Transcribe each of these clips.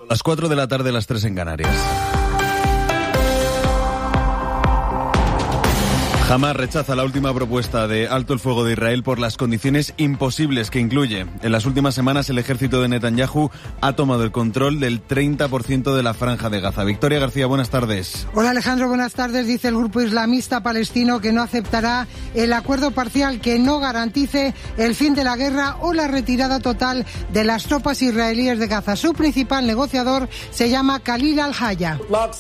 Las 4 de la tarde, las 3 en Canarias. Hamás rechaza la última propuesta de alto el fuego de Israel por las condiciones imposibles que incluye. En las últimas semanas el ejército de Netanyahu ha tomado el control del 30% de la franja de Gaza. Victoria García, buenas tardes. Hola Alejandro, buenas tardes. Dice el grupo islamista palestino que no aceptará el acuerdo parcial que no garantice el fin de la guerra o la retirada total de las tropas israelíes de Gaza. Su principal negociador se llama Khalil al-Haya.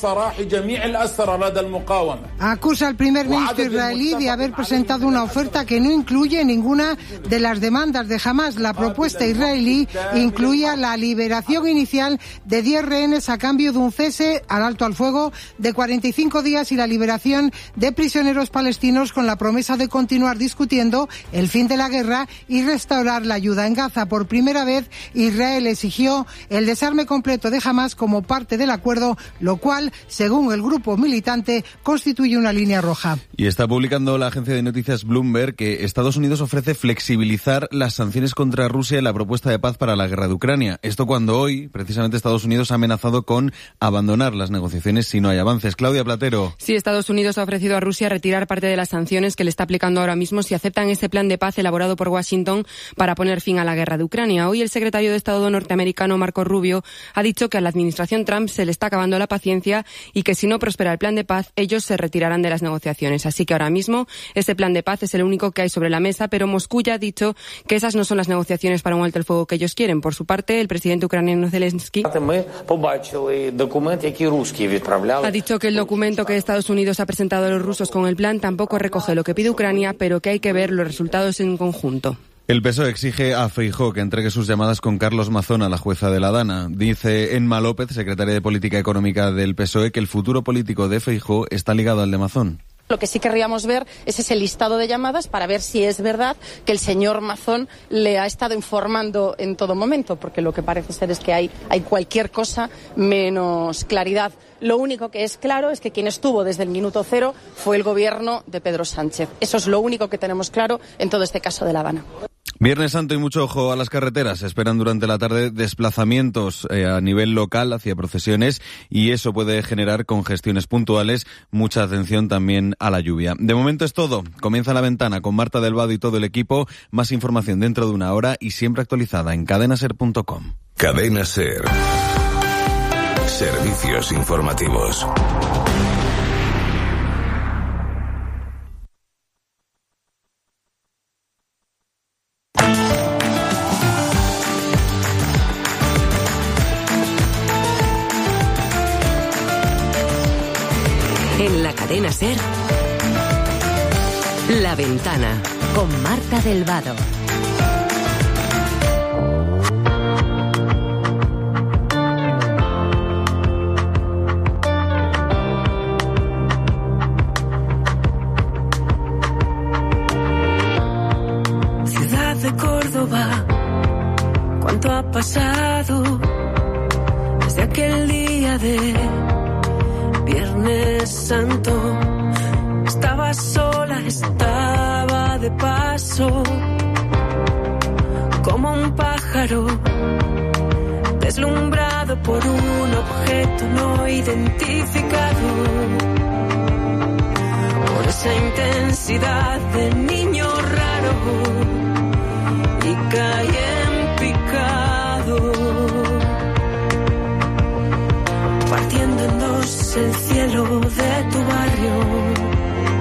Acusa al primer ministro israelí de haber presentado una oferta que no incluye ninguna de las demandas de Hamás. La propuesta israelí incluía la liberación inicial de 10 rehenes a cambio de un cese al alto al fuego de 45 días y la liberación de prisioneros palestinos con la promesa de continuar discutiendo el fin de la guerra y restaurar la ayuda en Gaza. Por primera vez, Israel exigió el desarme completo de Hamás como parte del acuerdo, lo cual, según el grupo militante, constituye una línea roja. Y está publicando la agencia de noticias Bloomberg que Estados Unidos ofrece flexibilizar las sanciones contra Rusia en la propuesta de paz para la guerra de Ucrania. Esto cuando hoy, precisamente, Estados Unidos ha amenazado con abandonar las negociaciones si no hay avances. Claudia Platero. Sí, Estados Unidos ha ofrecido a Rusia retirar parte de las sanciones que le está aplicando ahora mismo si aceptan ese plan de paz elaborado por Washington para poner fin a la guerra de Ucrania. Hoy el secretario de Estado norteamericano, Marco Rubio, ha dicho que a la administración Trump se le está acabando la paciencia y que si no prospera el plan de paz, ellos se retirarán de las negociaciones. Así que ahora mismo ese plan de paz es el único que hay sobre la mesa, pero Moscú ya ha dicho que esas no son las negociaciones para un alto el fuego que ellos quieren. Por su parte, el presidente ucraniano Zelensky ha dicho que el documento que Estados Unidos ha presentado a los rusos con el plan tampoco recoge lo que pide Ucrania, pero que hay que ver los resultados en conjunto. El PSOE exige a Feijóo que entregue sus llamadas con Carlos Mazón a la jueza de la Dana. Dice Emma López, secretaria de Política Económica del PSOE, que el futuro político de Feijóo está ligado al de Mazón. Lo que sí querríamos ver es ese listado de llamadas para ver si es verdad que el señor Mazón le ha estado informando en todo momento, porque lo que parece ser es que hay cualquier cosa menos claridad. Lo único que es claro es que quien estuvo desde el minuto cero fue el gobierno de Pedro Sánchez. Eso es lo único que tenemos claro en todo este caso de La Habana. Viernes Santo y mucho ojo a las carreteras. Se esperan durante la tarde desplazamientos a nivel local hacia procesiones y eso puede generar congestiones puntuales. Mucha atención también a la lluvia. De momento es todo. Comienza La Ventana con Marta del Vado y todo el equipo. Más información dentro de una hora y siempre actualizada en cadenaser.com. Cadena Ser. Servicios informativos. En la Cadena Ser, La Ventana, con Marta del Vado. Ciudad de Córdoba, ¿cuánto ha pasado desde aquel día de Viernes Santo? Estaba sola, estaba de paso, como un pájaro deslumbrado por un objeto no identificado, por esa intensidad de niño raro, y caí en picado, partiendo en dos el cielo de tu barrio.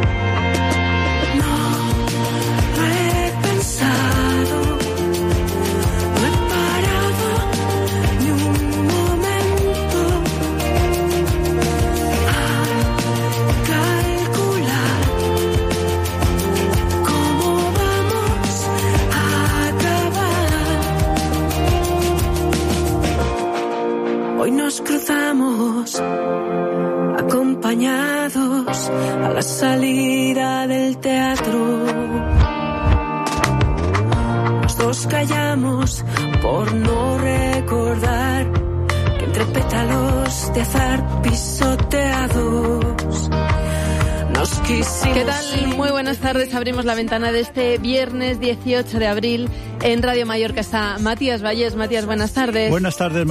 No lo he pensado, no he parado ni un momento a calcular cómo vamos a acabar. Hoy nos cruzamos acompañados a la salida del teatro. Los dos callamos por no recordar que entre pétalos de azar pisoteados nos quisimos. ¿Qué tal? Muy buenas tardes. Abrimos la ventana de este viernes 18 de abril. En Radio Mallorca está Matías Valles. Matías, buenas tardes. Buenas tardes.